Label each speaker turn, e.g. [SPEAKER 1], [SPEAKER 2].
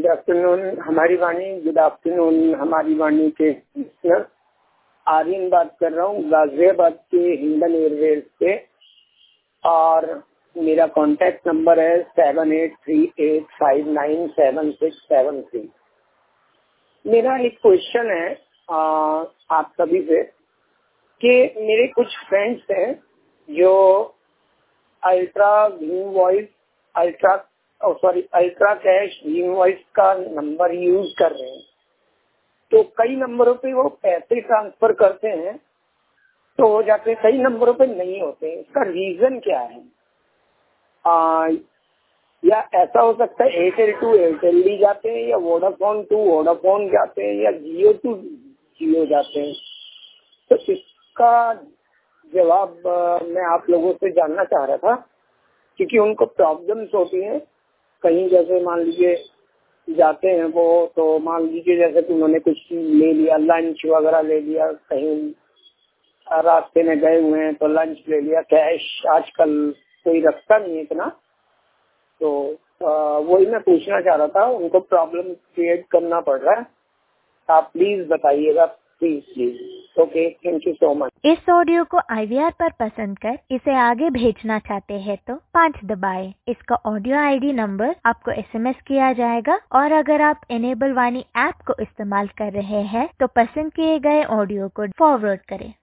[SPEAKER 1] Good afternoon हमारी वाणी, good afternoon हमारी वाणी के लिसनर। आर्यन बात कर रहा हूँ गाजियाबाद के हिंडन एयरवेज से और मेरा कॉन्टैक्ट नंबर है 7838597673। मेरा एक क्वेश्चन है आप सभी से कि मेरे कुछ फ्रेंड्स हैं जो अल्ट्रा कैश वीम वॉइस का नंबर यूज कर रहे हैं। तो कई नंबरों पे वो पैसे ट्रांसफर करते हैं तो हो जाते हैं, कई नंबरों पे नहीं होते। इसका रीजन क्या है? या ऐसा हो सकता है एयरटेल टू एयरटेल भी जाते हैं, या वोडाफोन टू वोडाफोन जाते हैं, या जियो टू जियो जाते हैं। तो इसका जवाब मैं आप लोगों से जानना चाह रहा था, क्योंकि उनको प्रॉब्लम्स होती हैं। कहीं जैसे मान लीजिए जाते हैं वो, तो मान लीजिए जैसे कि उन्होंने कुछ ले लिया, लंच वगैरह ले लिया, कहीं रास्ते में गए हुए हैं तो लंच ले लिया। कैश आजकल कोई रखता नहीं है इतना। तो वही मैं पूछना चाह रहा था, उनको प्रॉब्लम क्रिएट करना पड़ रहा है। आप प्लीज बताइएगा, please. Okay, thank you so much.
[SPEAKER 2] इस ऑडियो को IVR पर पसंद कर इसे आगे भेजना चाहते हैं तो 5 दबाएं। इसका ऑडियो ID नंबर आपको SMS किया जाएगा। और अगर आप इनेबल वाणी ऐप को इस्तेमाल कर रहे हैं तो पसंद किए गए ऑडियो को फॉरवर्ड करें।